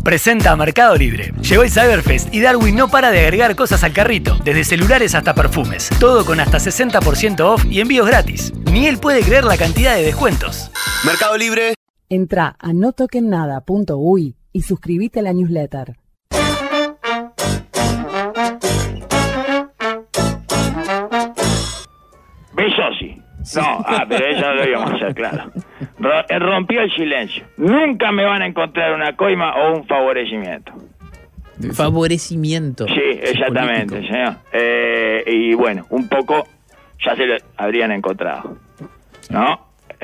presenta a Mercado Libre. Llegó el Cyberfest y Darwin no para de agregar cosas al carrito, desde celulares hasta perfumes. Todo con hasta 60% off y envíos gratis. Ni él puede creer la cantidad de descuentos. Mercado Libre. Entra a notokennada.uy y suscríbete a la newsletter. Besosi. No, pero eso lo íbamos a hacer, claro. Rompió el silencio. Nunca me van a encontrar una coima o un favorecimiento. Favorecimiento. Sí, exactamente, señor. Y bueno, un poco ya se lo habrían encontrado, ¿no?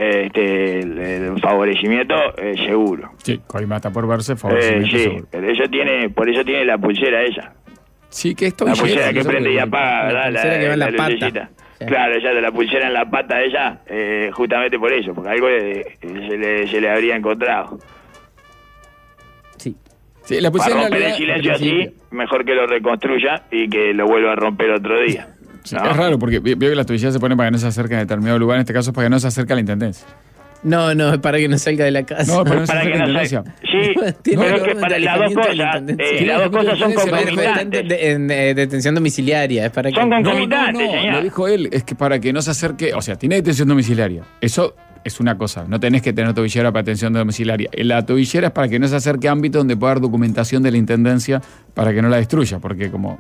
El favorecimiento seguro. Sí, coima está por verse, favorecimiento sí, seguro. pero por eso tiene la pulsera ella. Sí, que esto la pulsera que prende y apaga, ¿verdad? La pulsera que va en la pata. Claro, ella de la pulsera en la pata de ella, justamente por eso, porque algo se le habría encontrado. Sí. Sí, la Para pulsera romper el silencio así, mejor que lo reconstruya y que lo vuelva a romper otro día. Sí, ¿no? es raro porque veo que las tobilleras se ponen para que no se acerquen a determinado lugar. En este caso es para que no se acerque a la intendencia. No, es para que no salga de la casa. No, para que no se Para acerque que a la no intendencia. Sí, pero es que para las dos cosas son concomitantes. En detención domiciliaria. Es para que... Son concomitantes, No, señor. lo dijo él, es que para que no se acerque, o sea, tiene detención domiciliaria. Eso es una cosa, no tenés que tener tobillera para detención domiciliaria. La tobillera es para que no se acerque a ámbito donde pueda haber documentación de la intendencia para que no la destruya, porque como...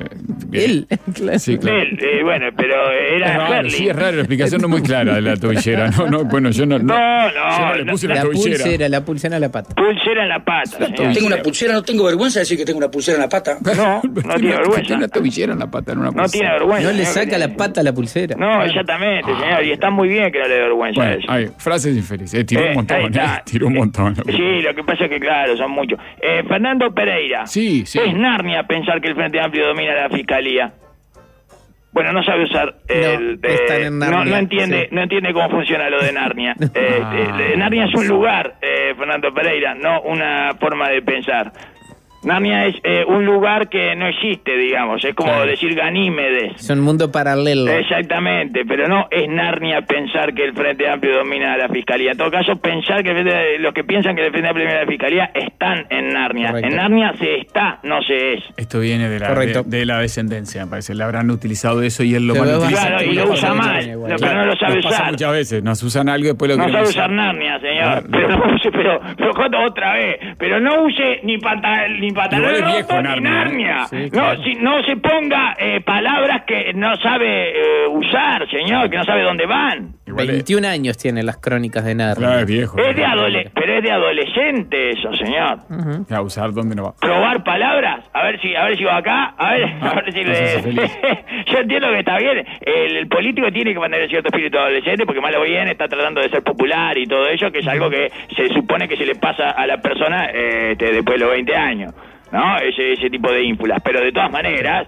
Él, claro. Sí, claro. Bueno, pero era Es raro, Herli. sí, es raro, la explicación no es muy clara de la tobillera. Bueno, yo no le puse la tobillera. La pulsera en la pata. Pulsera en la pata, señor. Tengo una pulsera, no tengo vergüenza de decir que tengo una pulsera en la pata. No tiene vergüenza. Tiene una tobillera en la pata, no una No pulsera. tiene vergüenza. No le señor, saca la pata a la pulsera. No, exactamente, señor. Y está muy bien que no le dé vergüenza Bueno, eso. hay frases infelices. Tiró un montón, ahí está. tiró un montón. Sí, lo que pasa es que, claro, son muchos. Fernando Pereira. Sí. Es Narnia pensar que el Frente Amplio domina la Fiscalía. Bueno, no sabe usar están en Narnia, no entiende cómo funciona lo de Narnia. Narnia es un lugar, Fernando Pereira, no una forma de pensar. Narnia es un lugar que no existe, digamos, es como decir Ganímedes. Es un mundo paralelo. Exactamente, pero no es Narnia pensar que el Frente Amplio domina la Fiscalía. En todo caso, pensar que los que piensan que el Frente Amplio domina la Fiscalía están en Narnia. Correcto. En Narnia se está, no se es. Esto viene de la descendencia, me parece. Le habrán utilizado eso y él lo Pero mal utiliza. Claro, y lo usa mal, pero no lo sabe Nos pasa usar. muchas veces, nos usan algo y después lo No queremos sabe usar Narnia, señor. Pero no use, pero otra vez. Pero no use ni pantalón Igual es viejo roto ni Narnia, Narnia. Sí, claro. No se ponga palabras que no sabe usar, señor, que no sabe dónde van. Igual 21 años tiene las crónicas de Narnia. Claro, es viejo. Pero es de adolescente eso, señor. A usar dónde no va. Probar palabras, a ver si va acá, a ver si no se hace feliz. Yo entiendo que está bien, el político tiene que mantener cierto espíritu adolescente porque mal o bien está tratando de ser popular y todo eso, que es algo que se supone que se le pasa a la persona después de los 20 años. ¿No? Ese tipo de ínfulas, pero de todas maneras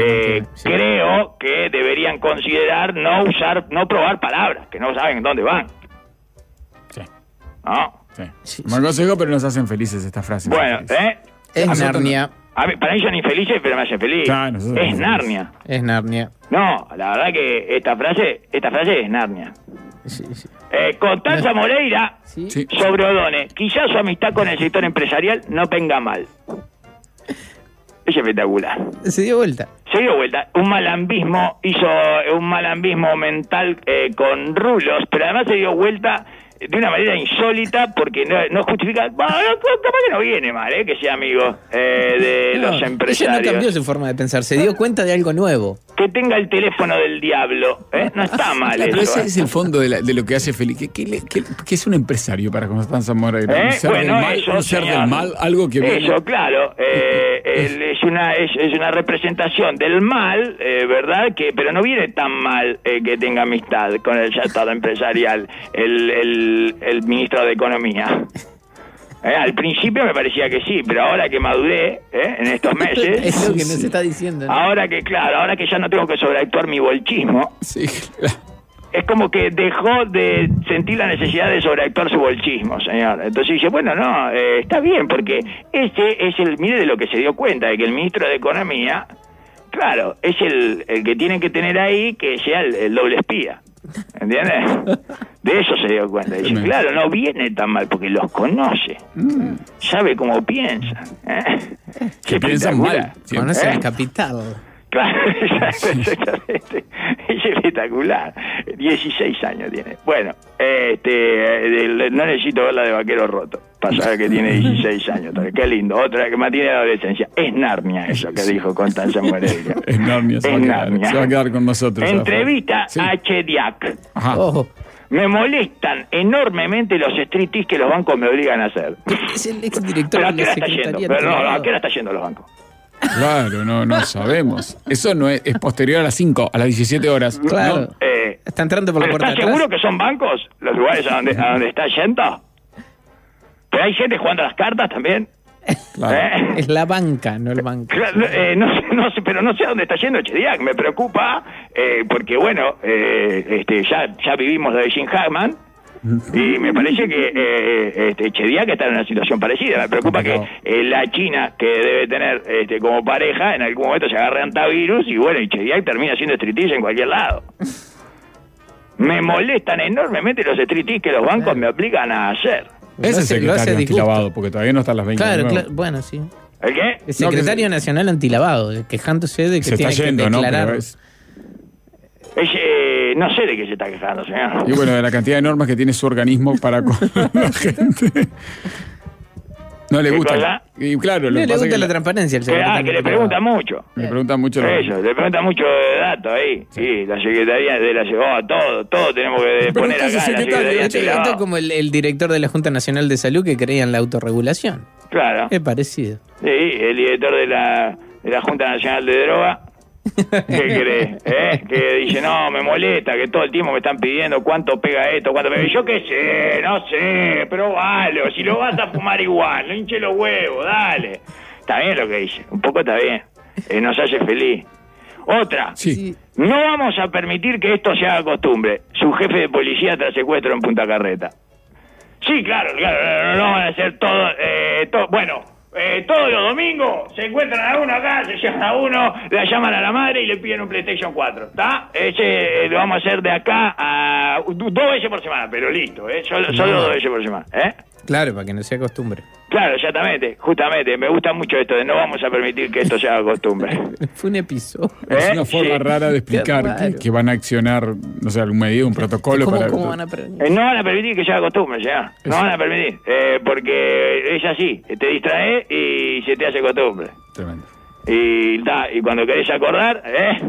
creo que deberían considerar no probar palabras que no saben dónde van. Sí. ¿No? Sí. Como consejo, pero nos hacen felices estas frases. Bueno, Es Narnia. A mí, para mí son infelices, pero me hacen feliz. Claro, es Narnia. Es Narnia. No, la verdad que esta frase es Narnia. Sí. Constanza Moreira Sí. Sí. sobre O'Donnell. Quizás su amistad con el sector empresarial no venga mal. Es espectacular. Se dio vuelta. Se dio vuelta. Hizo un malambismo mental con rulos, pero además se dio vuelta de una manera insólita porque no justifica. Bueno, capaz que no viene mal, que sea amigo de los empresarios. Ella no cambió su forma de pensar, se dio cuenta de algo nuevo. Que tenga el teléfono del diablo, no está mal Pero eso. ese es el fondo de lo que hace feliz. ¿Qué es un empresario para Constanza Moreira? Un ser del mal, eso, un ser señor. del mal, algo que viene... Eso, claro. Es una representación del mal, ¿verdad? Pero no viene tan mal que tenga amistad con el sector empresarial, el ministro de Economía. Al principio me parecía que sí, pero ahora que maduré, en estos meses... Es lo que nos está diciendo, ¿no? Ahora que ya no tengo que sobreactuar mi bolchismo... Sí, Es como que dejó de sentir la necesidad de sobreactuar su bolchismo, señor. Entonces dice, bueno, no, está bien, porque mire de lo que se dio cuenta, de que el ministro de Economía, claro, es el que tienen que tener ahí, que sea el doble espía. ¿Entiendes? De eso se dio cuenta. Dice, claro, no viene tan mal porque los conoce. Sabe cómo piensan. Que piensan mal. Conoce el capital. Claro, exactamente. Es espectacular. 16 años tiene. Bueno, no necesito verla de vaquero roto para saber que tiene 16 años. Qué lindo. Otra que mantiene la adolescencia. Es Narnia eso que dijo Constanza Moreira. Es Narnia. Se va a quedar con nosotros. Entrevista a Chediak. Ajá. Oh, Me molestan enormemente los striptease que los bancos me obligan a hacer. es el exdirector ¿Pero a de qué la hora está yendo? Secretaría. Pero no, ¿a qué hora está yendo los bancos? Claro, no sabemos. Eso no es posterior a las 5, a las 17 horas. Claro. ¿No? Está entrando por la ¿Pero puerta de estás atrás. seguro que son bancos los lugares a donde está yendo? ¿Pero hay gente jugando a las cartas también? Claro. Es la banca, no el banco. Claro, no sé, pero no sé a dónde está yendo Chediak. Me preocupa porque, bueno, ya vivimos lo de Jim Hackman. Y me parece que Chediak está en una situación parecida. Me preocupa que la China, que debe tener como pareja, en algún momento se agarre antivirus y bueno, y Chediak termina haciendo striptease en cualquier lado. Me molestan enormemente los striptease que los bancos me obligan a hacer. Ese es el lo hace secretario a disgusto. antilavado, porque todavía no están las 20. Claro, de nuevo. claro, bueno, sí. ¿El qué? El secretario nacional antilavado, quejándose de que Se tiene está que yendo, ¿no? declarar. Pero No sé de qué se está quejando, señor. y bueno, de la cantidad de normas que tiene su organismo para con la gente. No le ¿Qué gusta. cosa? Y claro, lo Le que pasa gusta es que la transparencia al secretario. Que le preguntan mucho. le preguntan mucho. Eso, le preguntan mucho de datos ahí. Sí, la Secretaría de la todo tenemos que Pero poner usted es acá en la secretario, Secretaría Esto antilavado. es como el director de la Junta Nacional de Salud que creía en la autorregulación. Claro. Es parecido. Sí, el director de la Junta Nacional de Droga. ¿Qué cree? Que dice, no, me molesta, que todo el tiempo me están pidiendo cuánto pega esto, cuánto pega. Y yo qué sé, no sé, pero vale, si lo vas a fumar igual, no hinche los huevos, dale. Está bien lo que dice, un poco está bien. Nos hace feliz. Otra. Sí. No vamos a permitir que esto se haga costumbre. Su jefe de policía tras secuestro en Punta Carreta. Sí, claro, no van a hacer todo, bueno, todos los domingos se encuentran a uno acá, se llevan a uno, la llaman a la madre y le piden un PlayStation 4, ¿está? Ese lo vamos a hacer de acá a 2 veces por semana, pero listo, solo 2 veces por semana, Claro, para que no sea costumbre. Claro, exactamente, justamente, me gusta mucho esto de no vamos a permitir que esto se haga costumbre. Fue un episodio. Es una forma Sí. rara de explicar Qué raro. que van a accionar, no sé, algún medida, un protocolo para. ¿Cómo van a permitir? No van a permitir que se haga costumbre, ya. No van a permitir, porque es así, te distrae y se te hace costumbre. Tremendo. Y cuando querés acordar,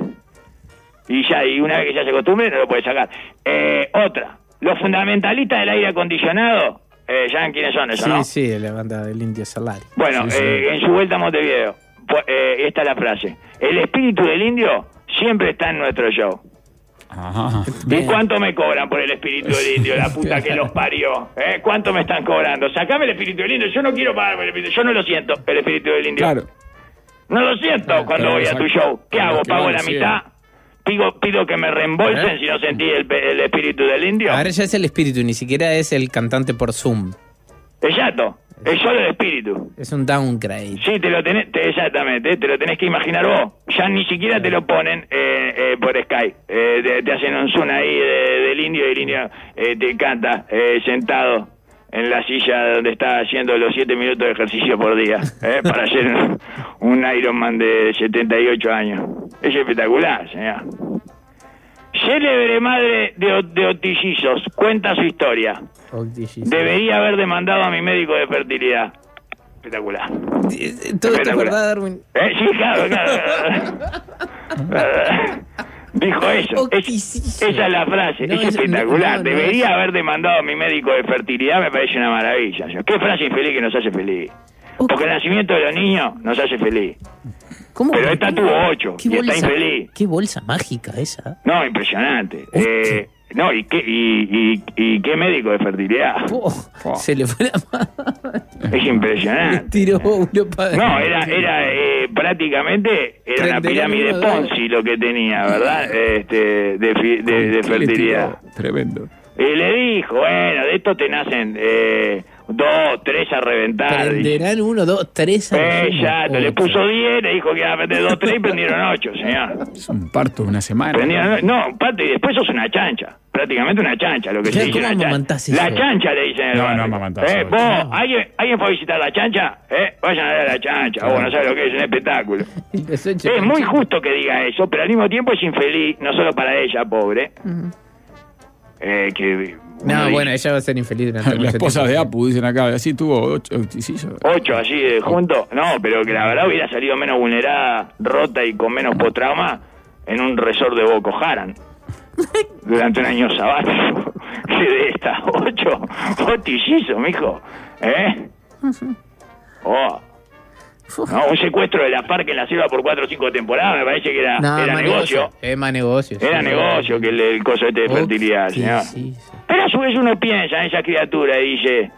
y una vez que se hace costumbre, no lo puedes sacar. Otra, los fundamentalistas del aire acondicionado, ¿saben quiénes son esos, no? Sí, de la banda del Indio Solari. Bueno, Sí, sí. en su vuelta a Montevideo, esta es la frase. El espíritu del indio siempre está en nuestro show. Ajá. ¿Y Bien. cuánto me cobran por el espíritu del indio, la puta que los parió? ¿Cuánto me están cobrando? Sacame el espíritu del indio, yo no quiero pagar por el espíritu, yo no lo siento, el espíritu del indio. Claro. No lo siento cuando pero voy a tu show. ¿Qué pero hago? que ¿Pago vale la 100. mitad? ¿Pido que me reembolsen si no sentí el espíritu del indio? Ahora ya es el espíritu, ni siquiera es el cantante por Zoom. Exacto, es solo el espíritu. Es un downgrade. Sí, exactamente, te lo tenés que imaginar vos. Ya ni siquiera te lo ponen por Skype. Te hacen un zoom ahí del indio y el indio te canta sentado en la silla donde está haciendo los 7 minutos de ejercicio por día para hacer un Ironman de 78 años. Es espectacular, señor. Célebre madre de otillizos cuenta su historia. Debería haber demandado a mi médico de fertilidad. Espectacular. Todo esto es Espectacular. verdad, Darwin. Sí, claro. Dijo eso. Oquisísimo. Esa es la frase. No, es eso- espectacular. no, Debería haber demandado a mi médico de fertilidad. Me parece una maravilla. Qué frase infeliz que nos hace feliz. Porque el nacimiento de los niños nos hace feliz. ¿Cómo? Pero esta tuvo 8 ¿Qué y está bolsa? infeliz. Qué bolsa mágica esa. No, impresionante. Hostia. No, ¿y qué médico de fertilidad? Se le fue la mano. Es impresionante. Tiró Europa. No, era prácticamente era una Prendería pirámide mismo, ¿verdad? Ponzi lo que tenía, ¿verdad? De fertilidad. Tremendo. Y le dijo, bueno, de esto te nacen 2, 3 a reventar. Prenderán 1, 2, 3 a Exacto, le puso 10, le dijo que iba a prender 2, 3 y prendieron 8, señor. Es un parto de una semana. No, parte y después sos una chancha. Prácticamente una chancha, lo que se dice. ¿Cómo Una chancha. amamantás La eso? chancha le dicen. No, no amamantás. Vos, No. ¿alguien fue a visitar la chancha? Vayan a ver a la chancha. Vos no sabés lo que es un espectáculo. Es muy justo que diga eso, pero al mismo tiempo es infeliz, no solo para ella, pobre. No, bueno, ella va a ser infeliz durante La mucho esposa tiempo. de Apu, dicen acá, así tuvo 8. 8 así de juntos. No, pero que la verdad hubiera salido menos vulnerada, rota y con menos postrauma en un resort de Boko Haram. Durante un año sabático. ¿Qué de estas? 8 tillizos, mijo. Oh. No, un secuestro de la FARC en la selva por 4 o 5 temporadas, me parece que era más negocio. Es más negocio. Era negocio que el coso este de fertilidad, sí, señor. sí. Pero a su vez uno piensa en esa criatura y dice,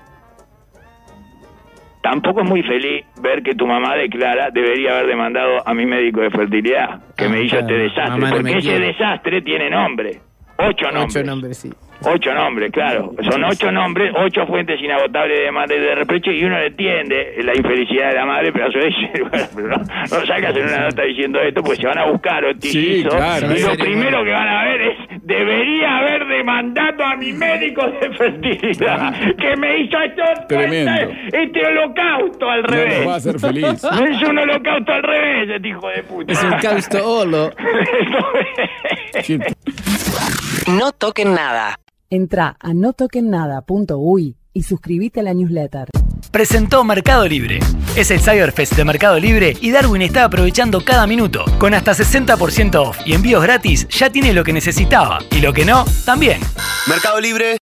tampoco es muy feliz ver que tu mamá declara debería haber demandado a mi médico de fertilidad, que me hizo claro. este desastre, Mamá no porque me ese quiere. desastre tiene nombre. 8 nombres. 8 nombres, sí. 8 nombres, claro. Son 8 nombres, 8 fuentes inagotables de demanda y de reproche, y uno entiende la infelicidad de la madre, pero a su vez, bueno, pero no salgas en una nota diciendo esto, pues se van a buscar o tillizos, claro, y lo sí, primero que van a ver es, debería haber demandado a mi médico de fertilidad, que me hizo Tremendo. este holocausto al No revés. nos va a hacer feliz. No es un holocausto al revés, este hijo de puta. Es un causto holo. Sí. No toquen nada. Entrá a notoquennada.uy y suscríbete a la newsletter. Presentó Mercado Libre. Es el Cyberfest de Mercado Libre y Darwin está aprovechando cada minuto. Con hasta 60% off y envíos gratis, ya tiene lo que necesitaba. Y lo que no, también. Mercado Libre.